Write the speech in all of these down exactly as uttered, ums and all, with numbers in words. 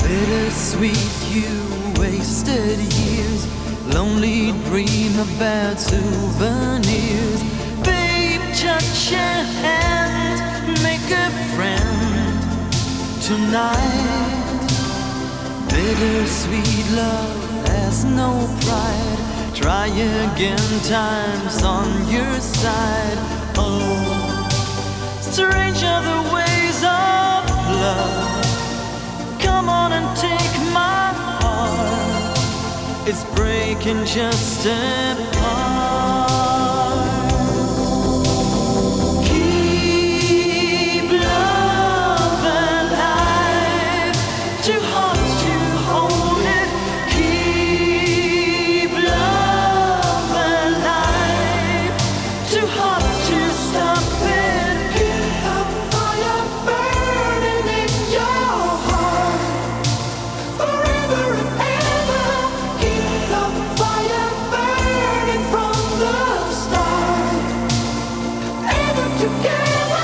Bittersweet, you wasted years. Lonely dream about souvenirs. Babe, touch a hand, make a friend tonight. Bittersweet love has no pride. Try again, time's on your side. Oh, strange are the ways of love. Come on and take my heart. It's breaking just apart. Keep love alive. Too hard to hold it. Keep love alive. Too hard to stop it. Keep a fire burning in your heart forever and ever. Keep the fire burning from the start. Ever together.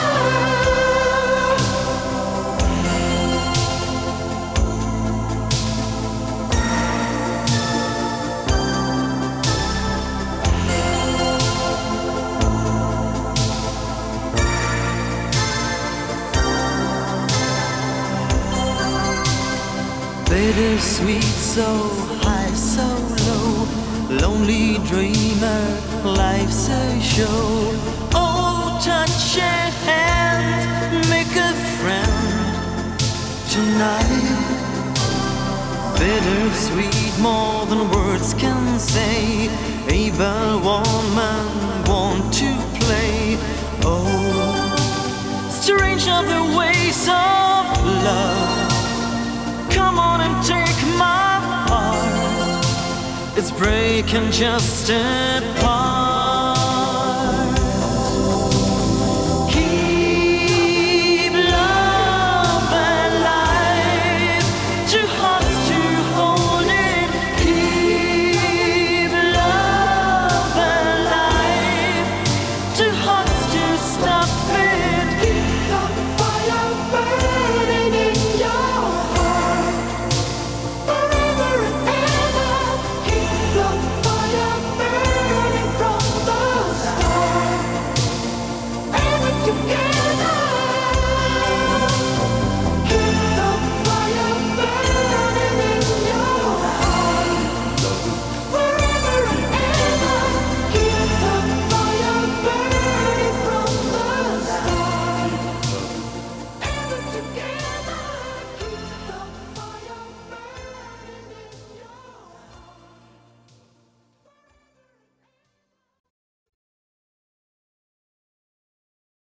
Bittersweet, so high, so low. Lonely dreamer, life's a show. Oh, touch a hand, make a friend tonight. Bittersweet, more than words can say. Evil woman want to play. Oh, strange are the ways of love. Come on and take my heart. It's breaking just apart.